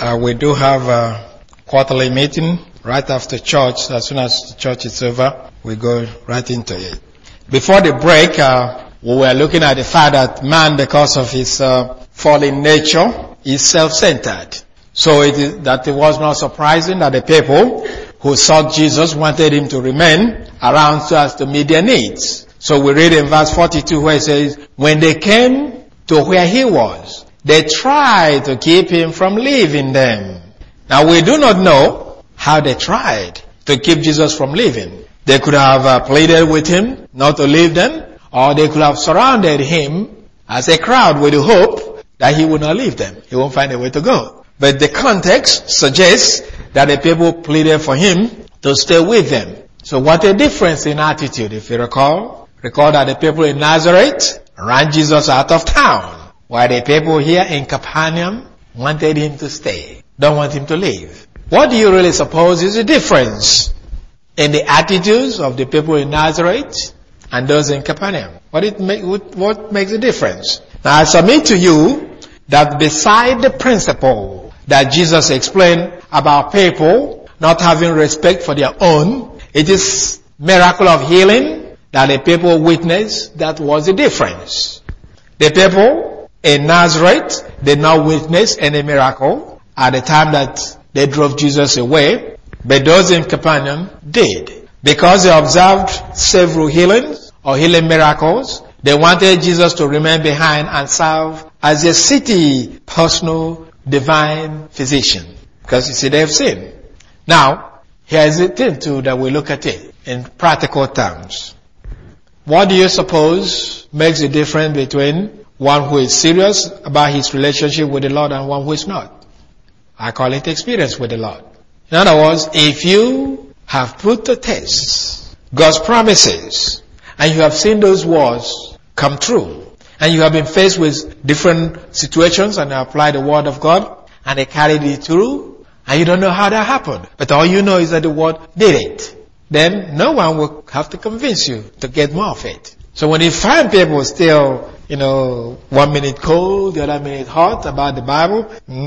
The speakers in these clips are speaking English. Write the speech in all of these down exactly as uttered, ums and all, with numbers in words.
Uh, we do have a quarterly meeting right after church. As soon as the church is over, we go right into it. Before the break, uh, we were looking at the fact that man, because of his uh, fallen nature, is self-centered. So it is, that it was not surprising that the people who sought Jesus wanted him to remain around so as to meet their needs. So we read in verse forty-two where it says, when they came to where he was, they tried to keep him from leaving them. Now we do not know how they tried to keep Jesus from leaving. They could have uh, pleaded with him not to leave them, or they could have surrounded him as a crowd with the hope that he would not leave them. He won't find a way to go. But the context suggests that the people pleaded for him to stay with them. So what a difference in attitude, if you recall. Recall that the people in Nazareth ran Jesus out of town, while the people here in Capernaum wanted him to stay, don't want him to leave. What do you really suppose is the difference in the attitudes of the people in Nazareth and those in Capernaum? What it make, what makes the difference? Now I submit to you that beside the principle that Jesus explained about people not having respect for their own, it is miracle of healing that the people witnessed that was the difference. The people in Nazareth did not witness any miracle at the time that they drove Jesus away, but those in Capernaum did. Because they observed several healings or healing miracles, they wanted Jesus to remain behind and serve as a city personal divine physician. Because you see, they've seen. Now, here's the thing too that we look at it in practical terms. What do you suppose makes the difference between one who is serious about his relationship with the Lord and one who is not? I call it experience with the Lord. In other words, if you have put to test God's promises and you have seen those words come true and you have been faced with different situations and apply the word of God and they carried it through and you don't know how that happened, but all you know is that the word did it, then no one will have to convince you to get more of it. So when you find people still, you know, one minute cold, the other minute hot about the Bible,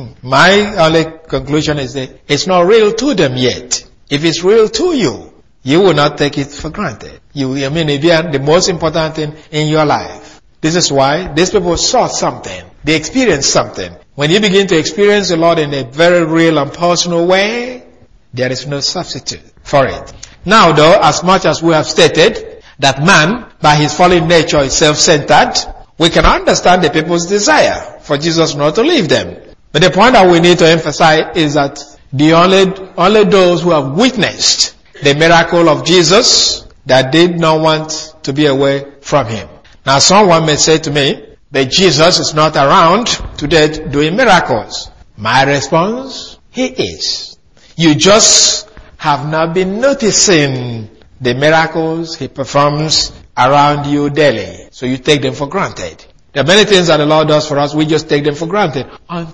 my only conclusion is that it's not real to them yet. If it's real to you, you will not take it for granted. You, I mean, it be the most important thing in your life. This is why these people saw something. They experienced something. When you begin to experience the Lord in a very real and personal way, there is no substitute for it. Now though, as much as we have stated that man, by his fallen nature, is self-centered, we can understand the people's desire for Jesus not to leave them. But the point that we need to emphasize is that the only, only those who have witnessed the miracle of Jesus that did not want to be away from him. Now someone may say to me, but Jesus is not around today doing miracles. My response, he is. You just have not been noticing the miracles he performs around you daily. So you take them for granted. There are many things that the Lord does for us, we just take them for granted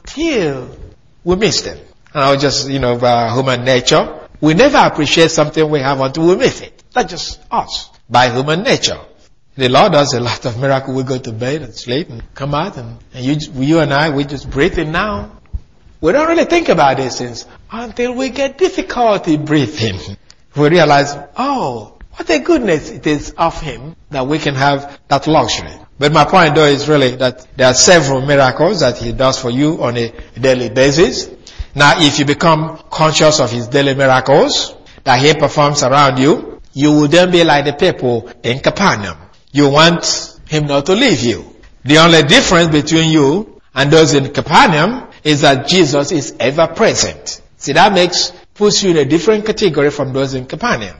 until we miss them. And I just, you know, by human nature, we never appreciate something we have until we miss it. That's just us, by human nature. The Lord does a lot of miracles. We go to bed and sleep and come out and, and you, you and I, we just breathing now. We don't really think about these things until we get difficulty breathing. We realize, oh, what a goodness it is of him that we can have that luxury. But my point though is really that there are several miracles that he does for you on a daily basis. Now if you become conscious of his daily miracles that he performs around you, you will then be like the people in Capernaum. You want him not to leave you. The only difference between you and those in Capernaum is that Jesus is ever present. See, that makes, puts you in a different category from those in Capernaum.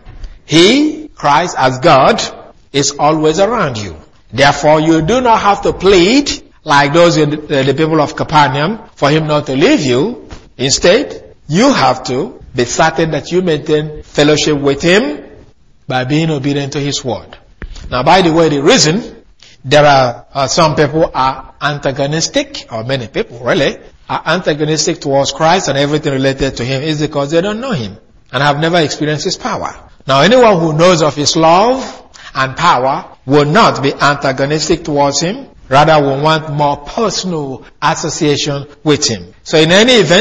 He, Christ as God, is always around you. Therefore, you do not have to plead like those in the, the people of Capernaum for him not to leave you. Instead, you have to be certain that you maintain fellowship with him by being obedient to his word. Now, by the way, the reason there are uh, some people are antagonistic, or many people really, are antagonistic towards Christ and everything related to him is because they don't know him and have never experienced his power. Now, anyone who knows of his love and power will not be antagonistic towards him, rather will want more personal association with him. So in any event,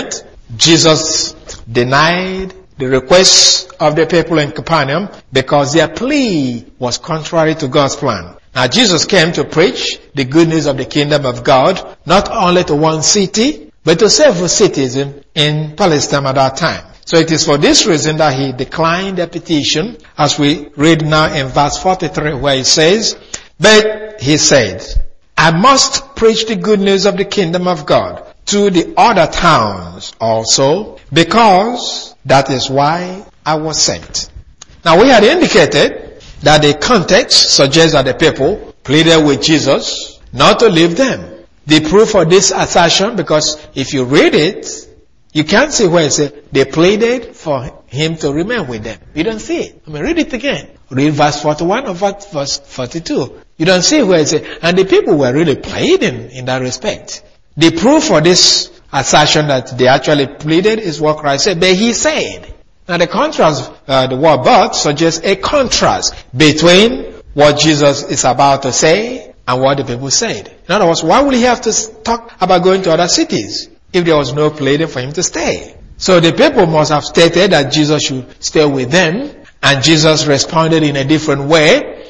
Jesus denied the request of the people in Capernaum because their plea was contrary to God's plan. Now Jesus came to preach the good news of the kingdom of God, not only to one city, but to several cities in, in Palestine at that time. So it is for this reason that he declined their petition, as we read now in verse forty-three, where he says, "But he said, I must preach the good news of the kingdom of God to the other towns also, because that is why I was sent." Now we had indicated that the context suggests that the people pleaded with Jesus not to leave them. The proof for this assertion, because if you read it, you can't see where it says they pleaded for him to remain with them. You don't see it. I mean, read it again. Read verse forty-one or verse forty-two. You don't see where it says, and the people were really pleading in that respect. The proof for this assertion that they actually pleaded is what Christ said, but he said. Now the contrast, uh, the word but suggests a contrast between what Jesus is about to say and what the people said. In other words, why would he have to talk about going to other cities if there was no pleading for him to stay? So the people must have stated that Jesus should stay with them, and Jesus responded in a different way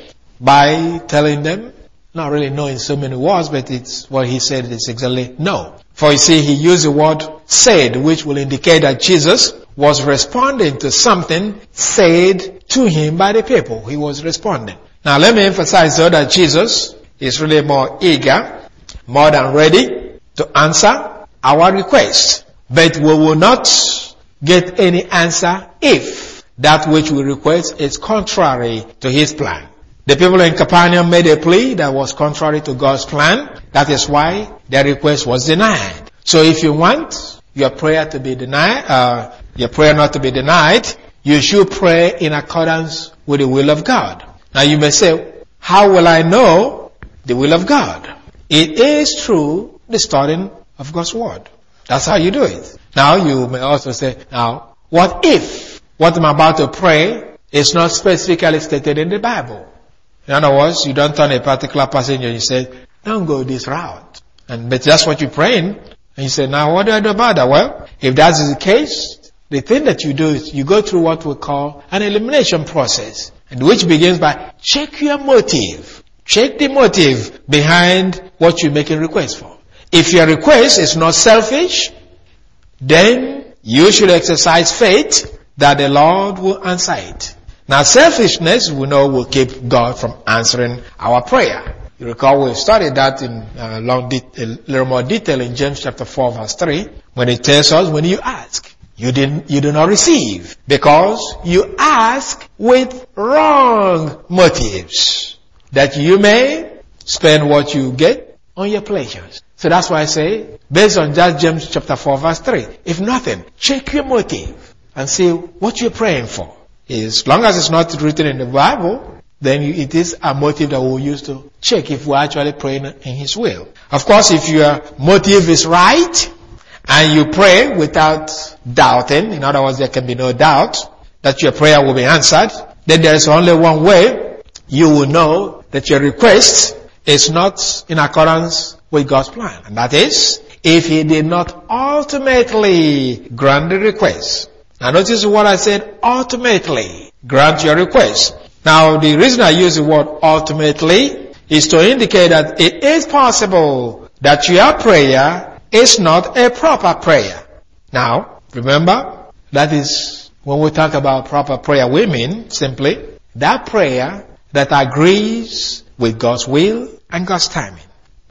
by telling them, not really knowing so many words, but it's what he said is exactly no. For you see, he used the word said, which will indicate that Jesus was responding to something said to him by the people. He was responding. Now let me emphasize though that Jesus is really more eager, more than ready to answer our request. But we will not get any answer if that which we request is contrary to his plan. The people in Capernaum made a plea that was contrary to God's plan. That is why their request was denied. So if you want your prayer to be denied, uh, your prayer not to be denied, you should pray in accordance with the will of God. Now you may say, how will I know the will of God? It is through the studying of God's word. That's how you do it. Now you may also say, now, what if what I'm about to pray is not specifically stated in the Bible? In other words, you don't turn a particular passage and you say, don't go this route. And but that's what you're praying. And you say, now what do I do about that? Well, if that is the case, the thing that you do is you go through what we call an elimination process, and which begins by check your motive. Check the motive behind what you're making request for. If your request is not selfish, then you should exercise faith that the Lord will answer it. Now selfishness, we know, will keep God from answering our prayer. You recall we studied that in uh, long de- a little more detail in James chapter four verse three, when it tells us when you ask, you didn't, you do not receive, because you ask with wrong motives, that you may spend what you get on your pleasures. So that's why I say, based on that James chapter four verse three, if nothing, check your motive and see what you're praying for. As long as it's not written in the Bible, then it is a motive that we'll use to check if we're actually praying in his will. Of course, if your motive is right, and you pray without doubting, in other words, there can be no doubt that your prayer will be answered, then there is only one way you will know that your request is not in accordance with God's plan. And that is, if he did not ultimately grant the request. Now notice what I said, ultimately grant your request. Now the reason I use the word ultimately is to indicate that it is possible that your prayer is not a proper prayer. Now, remember, that is when we talk about proper prayer, we mean simply that prayer that agrees with God's will and God's timing.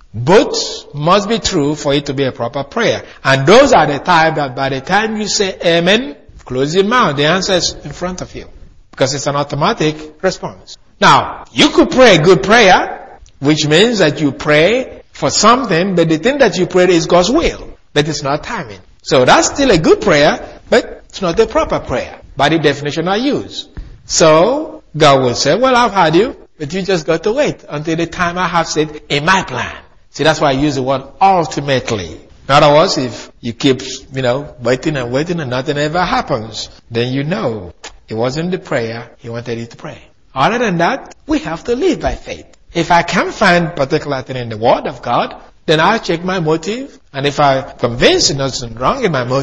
Both must be true for it to be a proper prayer. And those are the type that by the time you say amen, close your mouth, the answer is in front of you. Because it's an automatic response. Now, you could pray a good prayer, which means that you pray for something, but the thing that you prayed is God's will, but it's not timing. So that's still a good prayer, but it's not a proper prayer, by the definition I use. So, God will say, well, I've had you, but you just got to wait until the time I have said in my plan. See, that's why I use the word ultimately. In other words, if you keep, you know, waiting and waiting and nothing ever happens, then you know it wasn't the prayer he wanted you to pray. Other than that, we have to live by faith. If I can't find particular thing in the Word of God, then I'll check my motive. And if I'm convinced there's nothing wrong in my motive,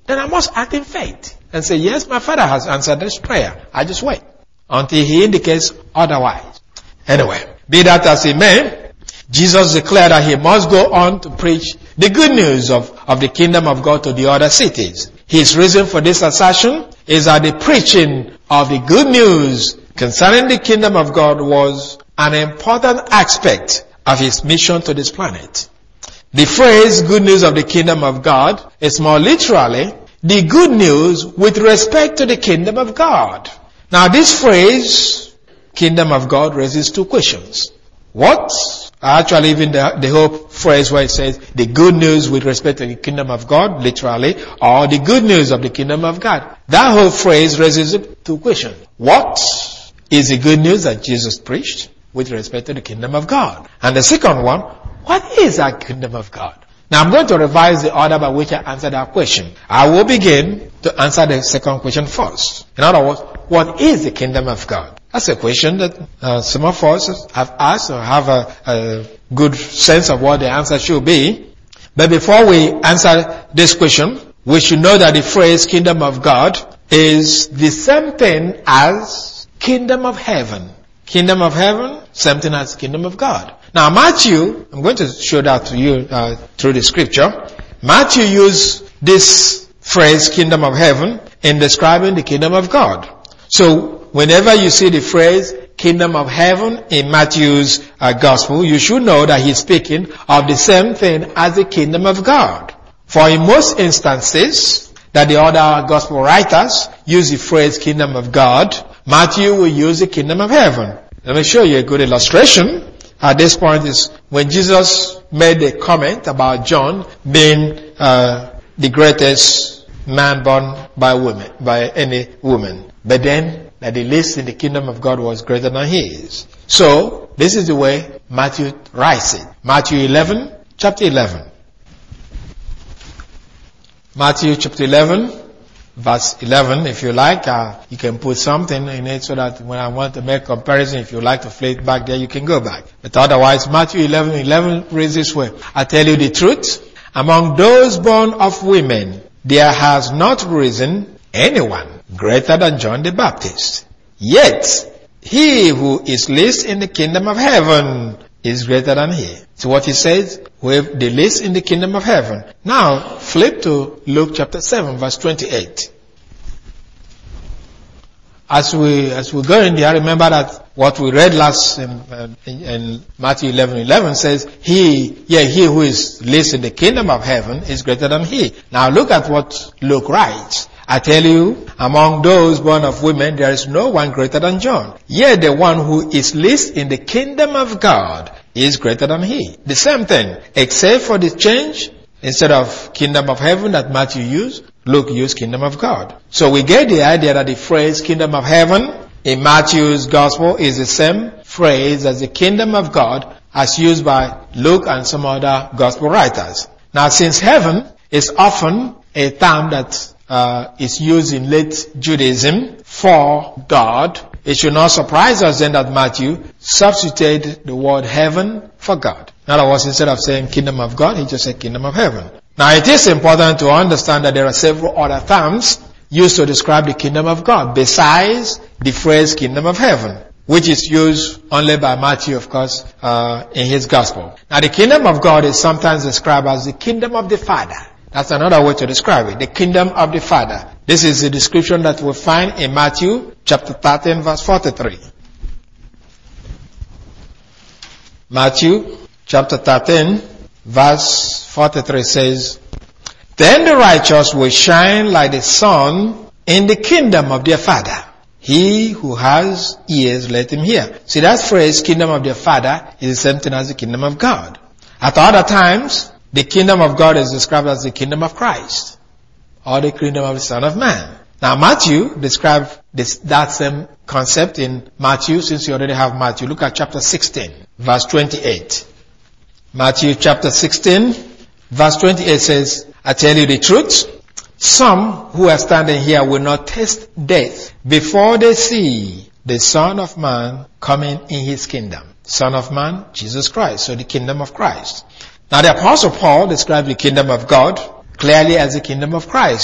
then I must act in faith and say, yes, my Father has answered this prayer. I just wait until He indicates otherwise. Anyway, be that as it may, Jesus declared that He must go on to preach the good news of, of the kingdom of God to the other cities. His reason for this assertion is that the preaching of the good news concerning the kingdom of God was an important aspect of His mission to this planet. The phrase good news of the kingdom of God is more literally the good news with respect to the kingdom of God. Now this phrase, kingdom of God, raises two questions. What? Actually, even the, the whole phrase where it says the good news with respect to the kingdom of God, literally, or the good news of the kingdom of God. That whole phrase raises two questions. What is the good news that Jesus preached with respect to the kingdom of God? And the second one, what is that kingdom of God? Now I'm going to revise the order by which I answer that question. I will begin to answer the second question first. In other words, what is the kingdom of God? That's a question that uh, some of us have asked or have a, a good sense of what the answer should be. But before we answer this question, we should know that the phrase kingdom of God is the same thing as kingdom of heaven. Kingdom of heaven, same thing as kingdom of God. Now Matthew, I'm going to show that to you uh, through the scripture. Matthew used this phrase kingdom of heaven in describing the kingdom of God. So whenever you see the phrase kingdom of heaven in Matthew's uh, gospel, you should know that he's speaking of the same thing as the kingdom of God. For in most instances that the other gospel writers use the phrase kingdom of God, Matthew will use the kingdom of heaven. Let me show you a good illustration. At this point is when Jesus made a comment about John being uh, the greatest man born by women, by any woman. But then that the least in the kingdom of God was greater than his. So this is the way Matthew writes it. Matthew eleven, chapter eleven. Matthew chapter eleven, verse eleven, if you like, uh, you can put something in it so that when I want to make comparison, if you like to flip back there, you can go back. But otherwise, Matthew eleven, eleven reads this way. I tell you the truth, among those born of women, there has not risen anyone greater than John the Baptist. Yet, he who is least in the kingdom of heaven is greater than he. So what he says, we have the least in the kingdom of heaven. Now, flip to Luke chapter seven, verse twenty-eight. As we, as we go in there, remember that what we read last in, uh, in, in Matthew eleven, eleven says, he, yeah, he who is least in the kingdom of heaven is greater than he. Now look at what Luke writes. I tell you, among those born of women, there is no one greater than John. Yet the one who is least in the kingdom of God is greater than he. The same thing, except for the change, instead of kingdom of heaven that Matthew used, Luke used kingdom of God. So we get the idea that the phrase kingdom of heaven in Matthew's gospel is the same phrase as the kingdom of God as used by Luke and some other gospel writers. Now since heaven is often a term that Uh, is used in late Judaism for God, it should not surprise us then that Matthew substituted the word heaven for God. In other words, instead of saying kingdom of God, he just said kingdom of heaven. Now it is important to understand that there are several other terms used to describe the kingdom of God besides the phrase kingdom of heaven, which is used only by Matthew, of course, uh, in his gospel. Now the kingdom of God is sometimes described as the kingdom of the Father. That's another way to describe it. The kingdom of the Father. This is the description that we find in Matthew chapter thirteen verse forty-three. Matthew chapter thirteen verse forty-three says, Then the righteous will shine like the sun in the kingdom of their Father. He who has ears, let him hear. See, that phrase, kingdom of their Father, is the same thing as the kingdom of God. At other times, the kingdom of God is described as the kingdom of Christ, or the kingdom of the Son of Man. Now Matthew described this, that same concept in Matthew, since you already have Matthew. Look at chapter sixteen, verse twenty-eight. Matthew chapter sixteen, verse twenty-eight says, I tell you the truth, some who are standing here will not taste death before they see the Son of Man coming in his kingdom. Son of Man, Jesus Christ, so the kingdom of Christ. Now the Apostle Paul described the kingdom of God clearly as the kingdom of Christ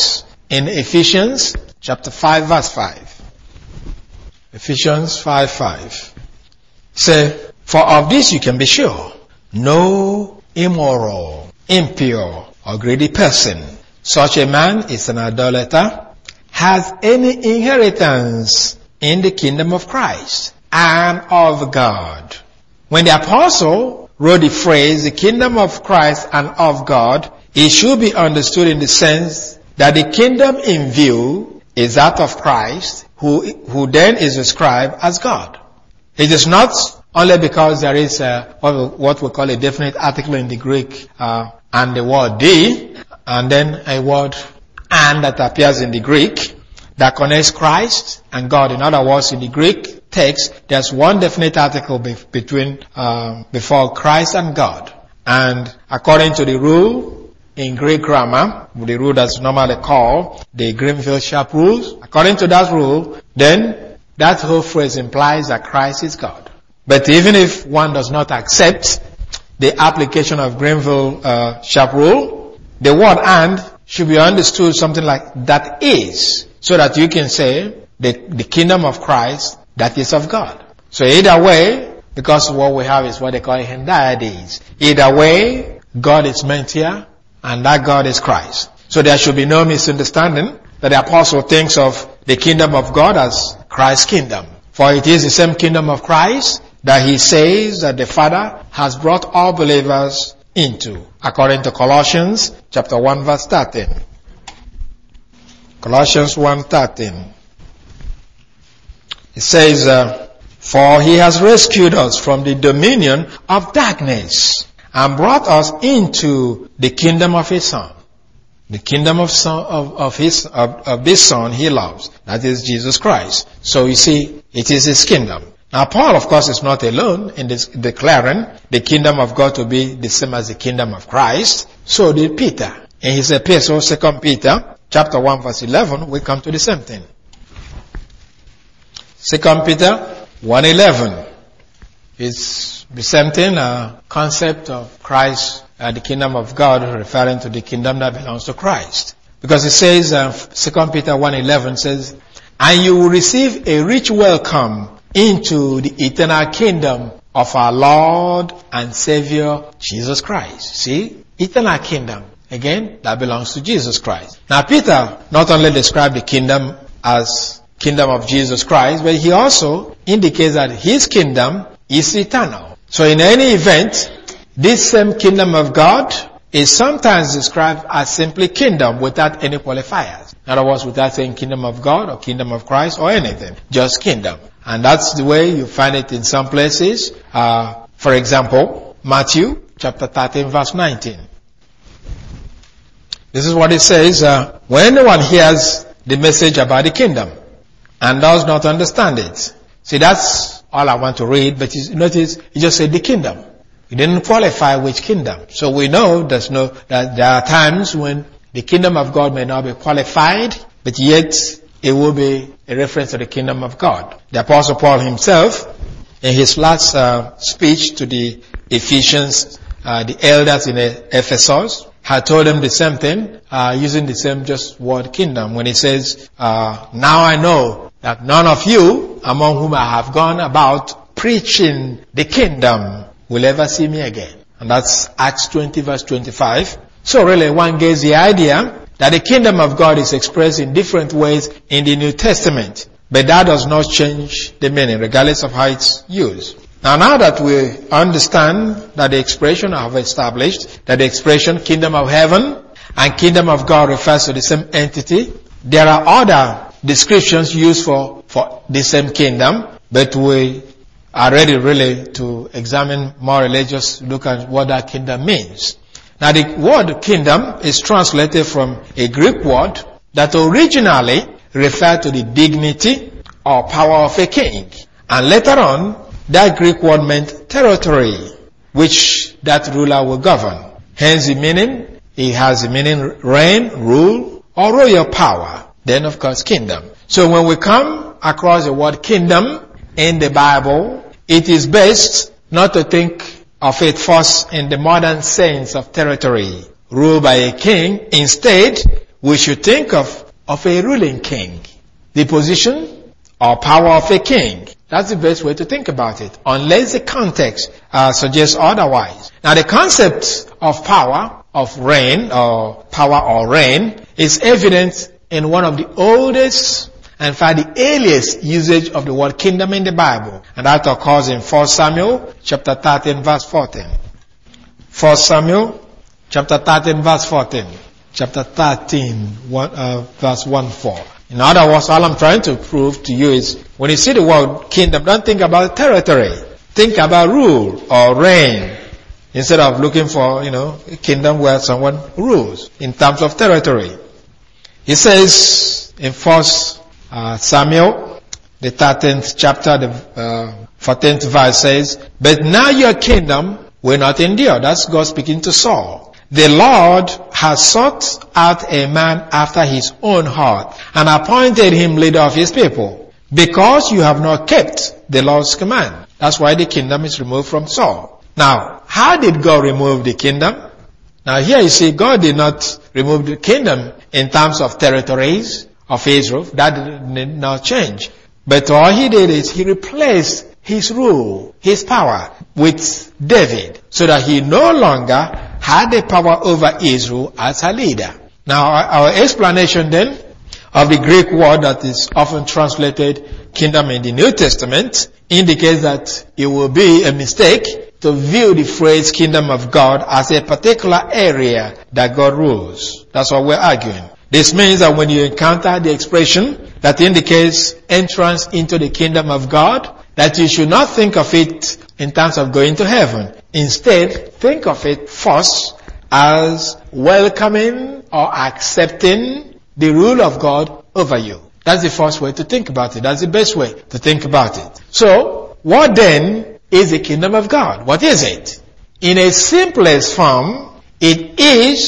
in Ephesians chapter five verse five. Ephesians five five. Say, for of this you can be sure, no immoral, impure, or greedy person, such a man is an idolater, has any inheritance in the kingdom of Christ and of God. When the apostle wrote the phrase, the kingdom of Christ and of God, it should be understood in the sense that the kingdom in view is that of Christ, who, who then is described as God. It is not only because there is a, what we call a definite article in the Greek, uh, and the word the, and then a word and that appears in the Greek that connects Christ and God. In other words, in the Greek text, there's one definite article be- between, uh, before Christ and God. And according to the rule in Greek grammar, the rule that's normally called the Greenfield-Sharp rules, according to that rule, then that whole phrase implies that Christ is God. But even if one does not accept the application of Greenfield-Sharp rule, the word and should be understood something like that is, so that you can say the, the kingdom of Christ, that is of God. So either way, because what we have is what they call hendiades. Either way, God is meant here, and that God is Christ. So there should be no misunderstanding that the apostle thinks of the kingdom of God as Christ's kingdom. For it is the same kingdom of Christ that he says that the Father has brought all believers into, according to Colossians chapter one verse thirteen. Colossians one thirteen. It says, uh, for he has rescued us from the dominion of darkness and brought us into the kingdom of his Son. The kingdom of son, of, of his, of, of this Son he loves. That is Jesus Christ. So you see, it is his kingdom. Now Paul, of course, is not alone in this declaring the kingdom of God to be the same as the kingdom of Christ. So did Peter. In his epistle, Second Peter, chapter one, verse eleven, we come to the same thing. Second Peter one eleven. It's the same thing, a concept of Christ, uh, the kingdom of God, referring to the kingdom that belongs to Christ. Because it says, uh, Second Peter one eleven says, and you will receive a rich welcome into the eternal kingdom of our Lord and Savior Jesus Christ. See? Eternal kingdom. Again, that belongs to Jesus Christ. Now Peter not only described the kingdom as kingdom of Jesus Christ, but he also indicates that his kingdom is eternal. So in any event, this same kingdom of God is sometimes described as simply kingdom without any qualifiers. In other words, without saying kingdom of God or kingdom of Christ or anything. Just kingdom. And that's the way you find it in some places. Uh, for example, Matthew chapter thirteen verse nineteen. This is what it says, uh, when anyone hears the message about the kingdom and does not understand it. See, that's all I want to read, but you notice, it just said the kingdom. It didn't qualify which kingdom. So we know there's no, that there are times when the kingdom of God may not be qualified, but yet it will be a reference to the kingdom of God. The Apostle Paul himself, in his last uh, speech to the Ephesians, uh, the elders in Ephesus, had told them the same thing, uh, using the same just word kingdom, when he says, uh, now I know that none of you, among whom I have gone about preaching the kingdom, will ever see me again. And that's Acts twenty verse twenty-five. So really one gets the idea that the kingdom of God is expressed in different ways in the New Testament. But that does not change the meaning, regardless of how it's used. Now, now that we understand that the expression I have established, that the expression kingdom of heaven and kingdom of God refers to the same entity, there are other descriptions used for, for the same kingdom, but we are ready really to examine more religious, look at what that kingdom means. Now the word kingdom is translated from a Greek word that originally referred to the dignity or power of a king. And later on, that Greek word meant territory, which that ruler will govern. Hence the meaning, it has the meaning reign, rule, or royal power. Then of course kingdom. So when we come across the word kingdom in the Bible, it is best not to think of it first in the modern sense of territory ruled by a king. Instead, we should think of of a ruling king. The position or power of a king. That's the best way to think about it, unless the context uh, suggests otherwise. Now the concept of power, of reign, or power or reign, is evident in one of the oldest, and in fact the earliest usage of the word kingdom in the Bible. And that occurs in First Samuel chapter thirteen verse fourteen. First Samuel chapter thirteen verse fourteen. Chapter thirteen one, uh, verse one four. In other words, all I'm trying to prove to you is, when you see the word kingdom, don't think about territory. Think about rule or reign. Instead of looking for, you know, a kingdom where someone rules in terms of territory. He says in First uh, Samuel, the thirteenth chapter, the uh, fourteenth verse says, "But now your kingdom will not endure." That's God speaking to Saul. "The Lord has sought out a man after his own heart and appointed him leader of his people, because you have not kept the Lord's command." That's why the kingdom is removed from Saul. Now, how did God remove the kingdom? Now here you see, God did not remove the kingdom in terms of territories of Israel. That did not change. But all he did is he replaced his rule, his power with David, so that he no longer had the power over Israel as a leader. Now our explanation then of the Greek word that is often translated kingdom in the New Testament indicates that it will be a mistake to view the phrase kingdom of God as a particular area that God rules. That's what we're arguing. This means that when you encounter the expression that indicates entrance into the kingdom of God, that you should not think of it in terms of going to heaven. Instead, think of it first as welcoming or accepting the rule of God over you. That's the first way to think about it. That's the best way to think about it. So, what then is the kingdom of God? What is it? In a simplest form, it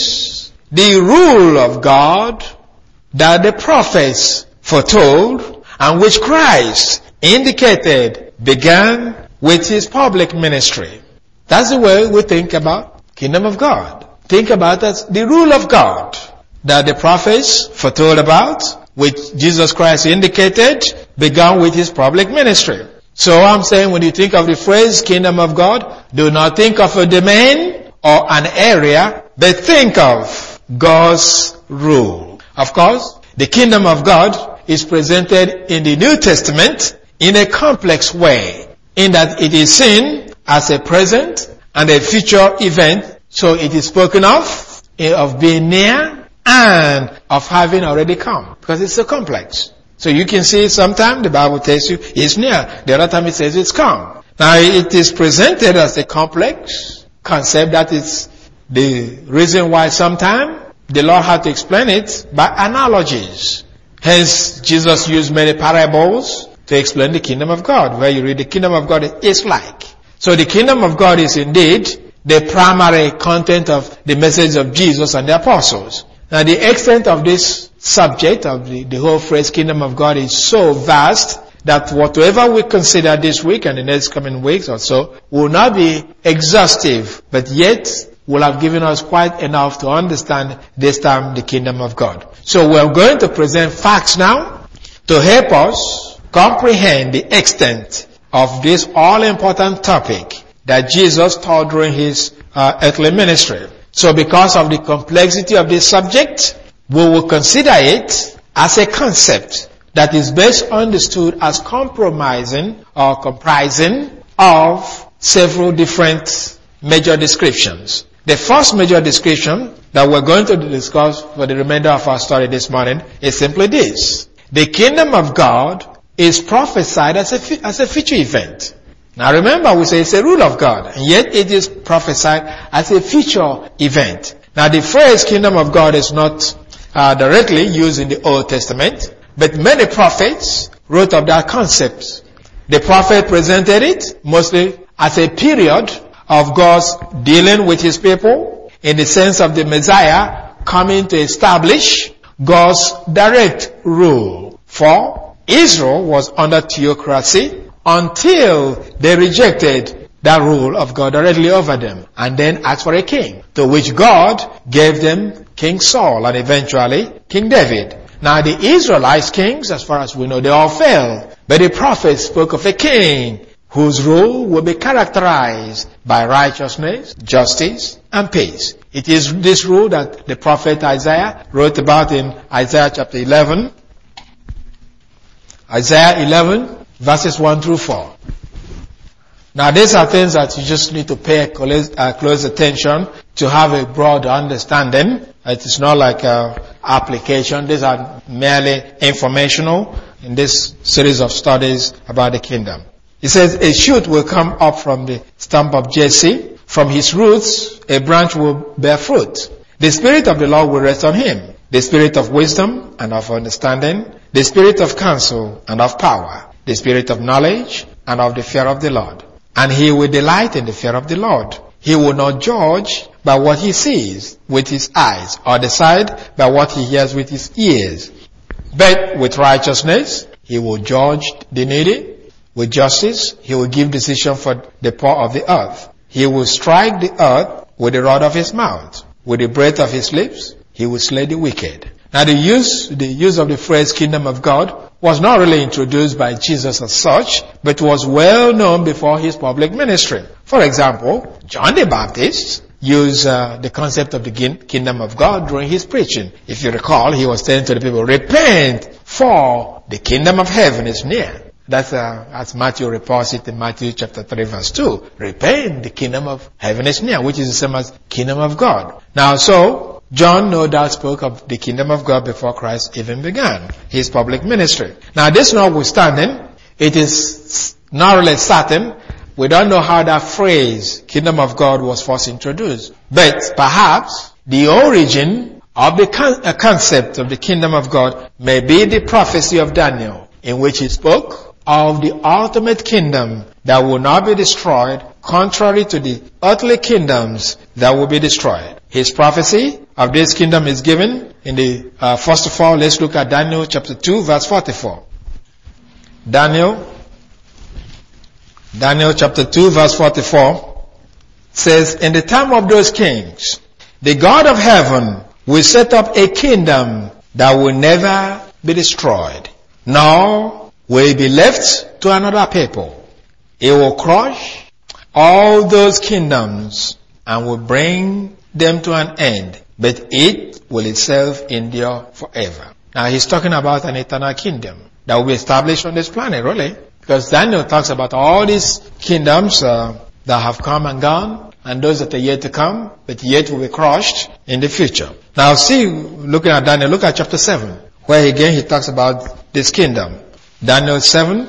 is the rule of God that the prophets foretold and which Christ indicated began with his public ministry. That's the way we think about kingdom of God. Think about it as the rule of God that the prophets foretold about, which Jesus Christ indicated began with his public ministry. So I'm saying, when you think of the phrase kingdom of God, do not think of a domain or an area, but think of God's rule. Of course, the kingdom of God is presented in the New Testament in a complex way, in that it is seen as a present and a future event. So it is spoken of, of being near and of having already come, because it's so complex. So you can see sometimes the Bible tells you it's near. The other time it says it's come. Now it is presented as a complex concept. That is the reason why sometimes the Lord had to explain it by analogies. Hence Jesus used many parables to explain the kingdom of God, where you read the kingdom of God is like. So the kingdom of God is indeed the primary content of the message of Jesus and the apostles. Now the extent of this subject of the, the whole phrase kingdom of God is so vast that whatever we consider this week and the next coming weeks or so will not be exhaustive, but yet will have given us quite enough to understand this time the kingdom of God. So we're going to present facts now to help us comprehend the extent of this all-important topic that Jesus taught during his uh, earthly ministry. So because of the complexity of this subject, we will consider it as a concept that is best understood as compromising or comprising of several different major descriptions. The first major description that we're going to discuss for the remainder of our study this morning is simply this. The kingdom of God is prophesied as a, as a future event. Now remember, we say it's a rule of God, and yet it is prophesied as a future event. Now the phrase kingdom of God is not uh, directly used in the Old Testament, but many prophets wrote of that concept. The prophet presented it mostly as a period of God's dealing with his people, in the sense of the Messiah coming to establish God's direct rule. For Israel was under theocracy until they rejected that rule of God directly over them, and then asked for a king, to which God gave them King Saul and eventually King David. Now the Israelites kings, as far as we know, they all fell. But the prophet spoke of a king whose rule will be characterized by righteousness, justice, and peace. It is this rule that the prophet Isaiah wrote about in Isaiah chapter eleven. Isaiah eleven, verses one through four. Now these are things that you just need to pay close, uh, close attention to have a broad understanding. It is not like uh, application. These are merely informational in this series of studies about the kingdom. It says, a shoot will come up from the stump of Jesse. From his roots, a branch will bear fruit. The Spirit of the Lord will rest on him. The Spirit of wisdom and of understanding. The Spirit of counsel and of power. The Spirit of knowledge and of the fear of the Lord. And he will delight in the fear of the Lord. He will not judge by what he sees with his eyes, or decide by what he hears with his ears. But with righteousness, he will judge the needy. With justice, he will give decision for the poor of the earth. He will strike the earth with the rod of his mouth. With the breath of his lips, he will slay the wicked. Now the use, the use of the phrase kingdom of God was not really introduced by Jesus as such, but was well known before his public ministry. For example, John the Baptist used uh, the concept of the kingdom of God during his preaching. If you recall, he was telling to the people, repent, for the kingdom of heaven is near. That's uh, as Matthew reports it in Matthew chapter three verse two. Repent, the kingdom of heaven is near, which is the same as kingdom of God. Now so, John no doubt spoke of the kingdom of God before Christ even began his public ministry. Now this notwithstanding, it is not really certain. We don't know how that phrase, kingdom of God, was first introduced. But perhaps the origin of the con- uh, concept of the kingdom of God may be the prophecy of Daniel, in which he spoke of the ultimate kingdom that will not be destroyed, contrary to the earthly kingdoms that will be destroyed. His prophecy of this kingdom is given in the, uh, first of all, let's look at Daniel chapter two verse forty-four. Daniel, Daniel chapter two verse forty-four says, in the time of those kings, the God of heaven will set up a kingdom that will never be destroyed, nor will be left to another people. It will crush all those kingdoms and will bring them to an end, but it will itself endure forever. Now he's talking about an eternal kingdom that will be established on this planet, really. Because Daniel talks about all these kingdoms uh, that have come and gone, and those that are yet to come, but yet will be crushed in the future. Now see, looking at Daniel, look at chapter seven, where again he talks about this kingdom. Daniel seven,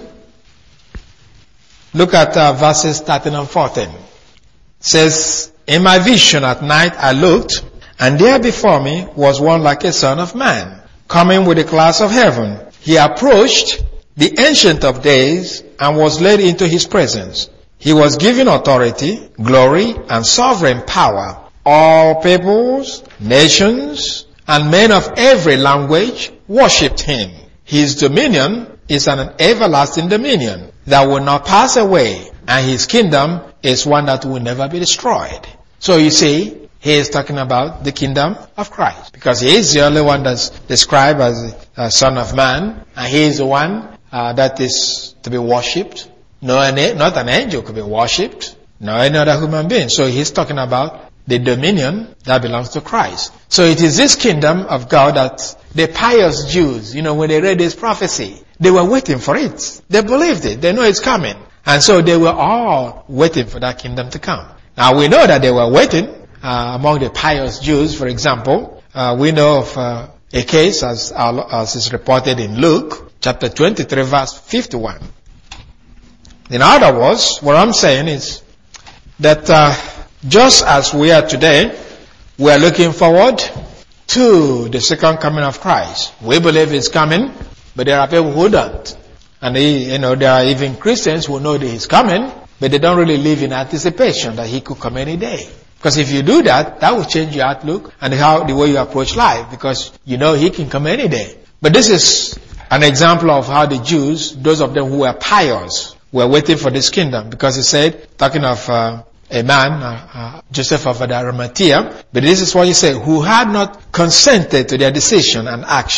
look at uh, verses thirteen and fourteen. It says, in my vision at night I looked, and there before me was one like a son of man, coming with the clouds of heaven. He approached the Ancient of Days and was led into his presence. He was given authority, glory, and sovereign power. All peoples, nations, and men of every language worshipped him. His dominion is an everlasting dominion that will not pass away, and his kingdom is one that will never be destroyed. So you see, he is talking about the kingdom of Christ, because he is the only one that's described as a son of man, and he is the one uh, that is to be worshipped. No, not an angel could be worshipped, no any other human being. So he's talking about the dominion that belongs to Christ. So it is this kingdom of God that the pious Jews, you know, when they read this prophecy, they were waiting for it. They believed it. They know it's coming. And so they were all waiting for that kingdom to come. Now we know that they were waiting uh, among the pious Jews, for example. Uh, we know of uh, a case as, as is reported in Luke chapter twenty-three verse fifty-one. In other words, what I'm saying is that uh, just as we are today, we are looking forward to the second coming of Christ. We believe it's coming, but there are people who don't. And they, you know, there are even Christians who know that he's coming, but they don't really live in anticipation that he could come any day. Because if you do that, that will change your outlook and how the way you approach life, because you know he can come any day. But this is an example of how the Jews, those of them who were pious, were waiting for this kingdom. Because he said, talking of uh, a man, uh, uh, Joseph of Arimathea, but this is what he said, who had not consented to their decision and action.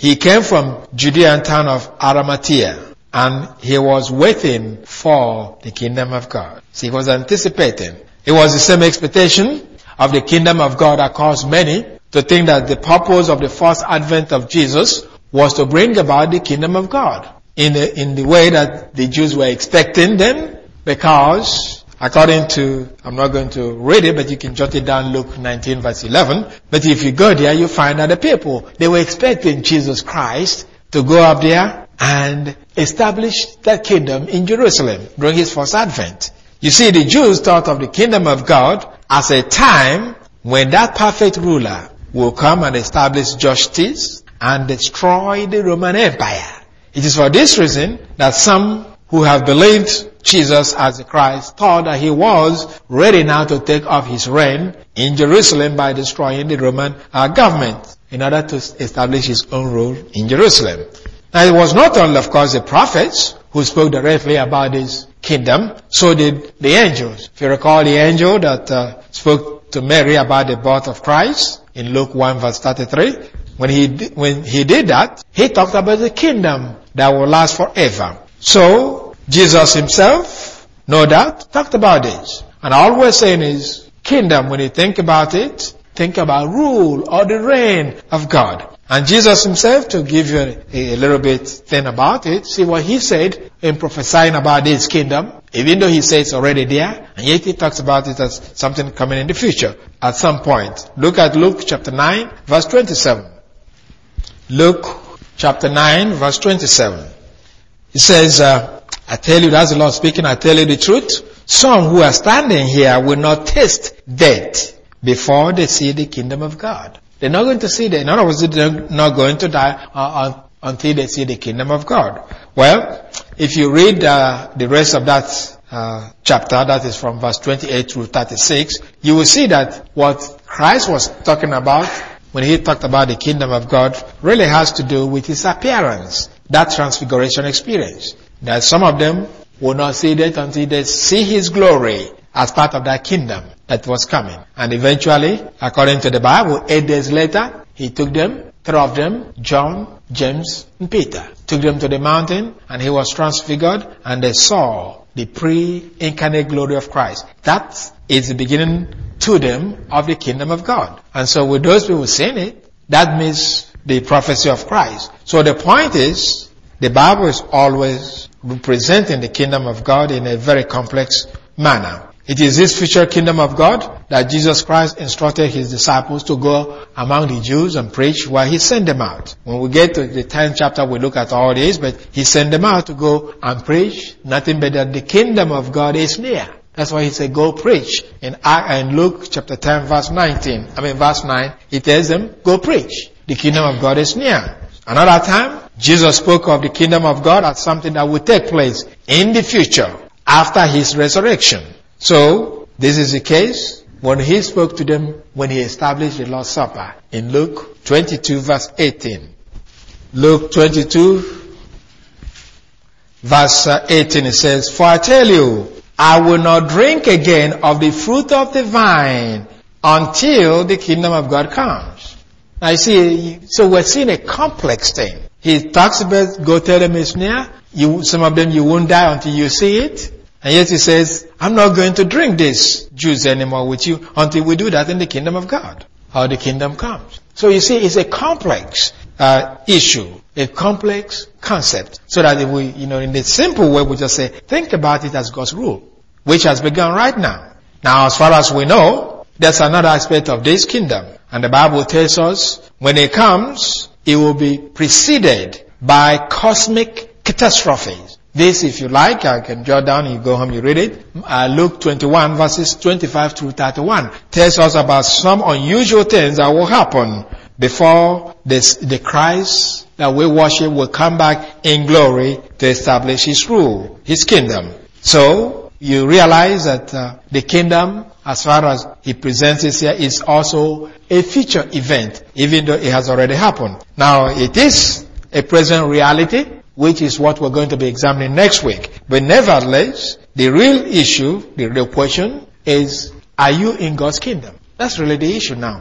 he came from Judean town of Arimathea, and he was waiting for the kingdom of God. So he was anticipating. It was the same expectation of the kingdom of God that caused many to think that the purpose of the first advent of Jesus was to bring about the kingdom of God in the, in the way that the Jews were expecting them, because according to, I'm not going to read it, but you can jot it down, Luke nineteen verse eleven. But if you go there, you find that the people, they were expecting Jesus Christ to go up there and establish that kingdom in Jerusalem during his first advent. You see, the Jews thought of the kingdom of God as a time when that perfect ruler will come and establish justice and destroy the Roman Empire. It is for this reason that some who have believed Jesus as the Christ thought that he was ready now to take off his reign in Jerusalem by destroying the Roman uh, government in order to establish his own rule in Jerusalem. Now, it was not only, of course, the prophets who spoke directly about this kingdom, so did the angels. If you recall the angel that uh, spoke to Mary about the birth of Christ in Luke one verse thirty-three, when he, when he did that, he talked about the kingdom that will last forever. So, Jesus himself, no doubt, talked about this. And all we're saying is, kingdom, when you think about it, think about rule or the reign of God. And Jesus himself, to give you a, a little bit thing about it, see what he said in prophesying about this kingdom, even though he says it's already there, and yet he talks about it as something coming in the future at some point. Look at Luke chapter nine, verse twenty-seven. Luke chapter nine, verse twenty-seven. He says, uh, I tell you, that's the Lord speaking, I tell you the truth. Some who are standing here will not taste death before they see the kingdom of God. They're not going to see that. In other words, they're not going to die uh, until they see the kingdom of God. Well, if you read uh, the rest of that uh, chapter, that is from verse twenty-eight through thirty-six, you will see that what Christ was talking about when he talked about the kingdom of God really has to do with his appearance, that transfiguration experience. That some of them will not see that until they see his glory as part of that kingdom that was coming. And eventually, according to the Bible, eight days later, he took them, three of them, John, James, and Peter, took them to the mountain, and he was transfigured, and they saw the pre-incarnate glory of Christ. That is the beginning to them of the kingdom of God. And so with those people seeing it, that means the prophecy of Christ. So the point is, the Bible is always representing the kingdom of God in a very complex manner. It is this future kingdom of God that Jesus Christ instructed his disciples to go among the Jews and preach while he sent them out. When we get to the tenth chapter, we look at all this, but he sent them out to go and preach nothing but that the kingdom of God is near. That's why he said, go preach. In, in Luke chapter ten, verse nineteen, I mean verse nine, he tells them, go preach. The kingdom of God is near. Another time, Jesus spoke of the kingdom of God as something that will take place in the future after his resurrection. So, this is the case when he spoke to them when he established the Lord's Supper in Luke twenty-two verse eighteen. Luke twenty-two verse eighteen, it says, for I tell you, I will not drink again of the fruit of the vine until the kingdom of God comes. Now you see, so we're seeing a complex thing. He talks about, go tell them it's near. You, some of them you won't die until you see it. And yet he says, I'm not going to drink this juice anymore with you until we do that in the kingdom of God, or the kingdom comes. So you see, it's a complex uh, issue, a complex concept. So that if we, you know, in the simple way, we just say, think about it as God's rule, which has begun right now. Now, as far as we know, there's another aspect of this kingdom. And the Bible tells us, when it comes, it will be preceded by cosmic catastrophes. This, if you like, I can jot down, you go home, you read it. Uh, Luke twenty-one verses twenty-five through thirty-one tells us about some unusual things that will happen before this, the Christ that we worship will come back in glory to establish his rule, his kingdom. So, you realize that uh, the kingdom, as far as he presents it here, is also a future event, even though it has already happened. Now, it is a present reality, which is what we're going to be examining next week. But nevertheless, the real issue, the real question is, are you in God's kingdom? That's really the issue now.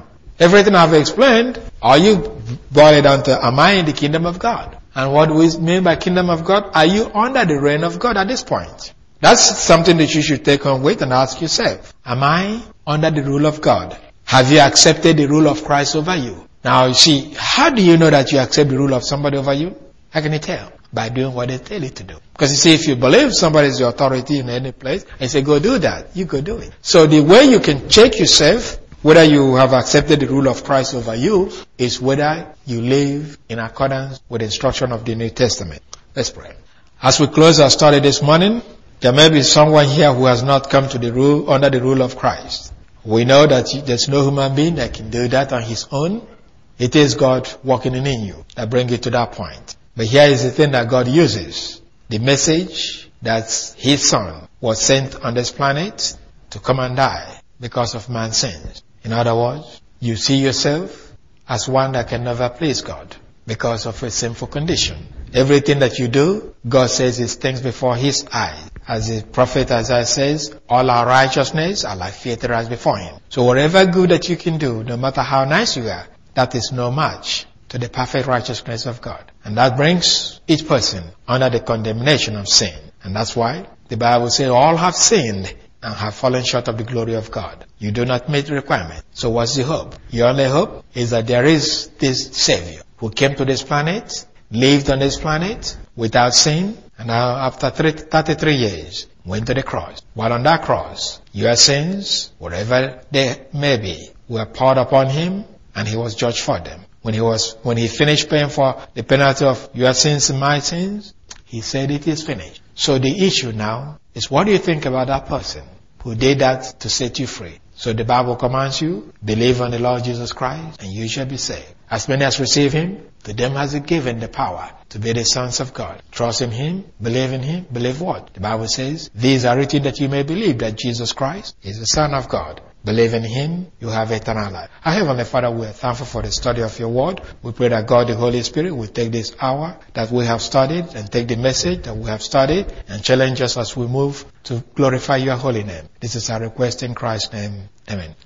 Everything I've explained, are you boil it down to, am I in the kingdom of God? And what do we mean by kingdom of God? Are you under the reign of God at this point? That's something that you should take on with and ask yourself. Am I under the rule of God? Have you accepted the rule of Christ over you? Now you see, how do you know that you accept the rule of somebody over you? How can you tell? By doing what they tell you to do. Because you see, if you believe somebody is your authority in any place, and say, go do that, you go do it. So the way you can check yourself, whether you have accepted the rule of Christ over you, is whether you live in accordance with the instruction of the New Testament. Let's pray. As we close our study this morning, there may be someone here who has not come to the rule, under the rule of Christ. We know that there's no human being that can do that on his own. It is God working in you that brings you to that point. But here is the thing that God uses. The message that his son was sent on this planet to come and die because of man's sins. In other words, you see yourself as one that can never please God because of a sinful condition. Everything that you do, God says is things before his eyes. As the prophet Isaiah says, all our righteousness are like filthy rags before him. So whatever good that you can do, no matter how nice you are, that is no match to the perfect righteousness of God. And that brings each person under the condemnation of sin. And that's why the Bible says all have sinned and have fallen short of the glory of God. You do not meet the requirement. So what's the hope? Your only hope is that there is this Savior who came to this planet, lived on this planet without sin, and now after thirty-three years went to the cross. While on that cross, your sins, whatever they may be, were poured upon him, and he was judged for them. When he was, when he finished paying for the penalty of your sins and my sins, he said it is finished. So the issue now is, what do you think about that person who did that to set you free? So the Bible commands you, believe on the Lord Jesus Christ, and you shall be saved. As many as receive him, to them has he given the power to be the sons of God. Trust in him, believe in him, believe what? The Bible says, these are written that you may believe that Jesus Christ is the Son of God. Believe in him, you have eternal life. Our Heavenly Father, we are thankful for the study of your word. We pray that God, the Holy Spirit, will take this hour that we have studied and take the message that we have studied and challenge us as we move to glorify your holy name. This is our request in Christ's name. Amen.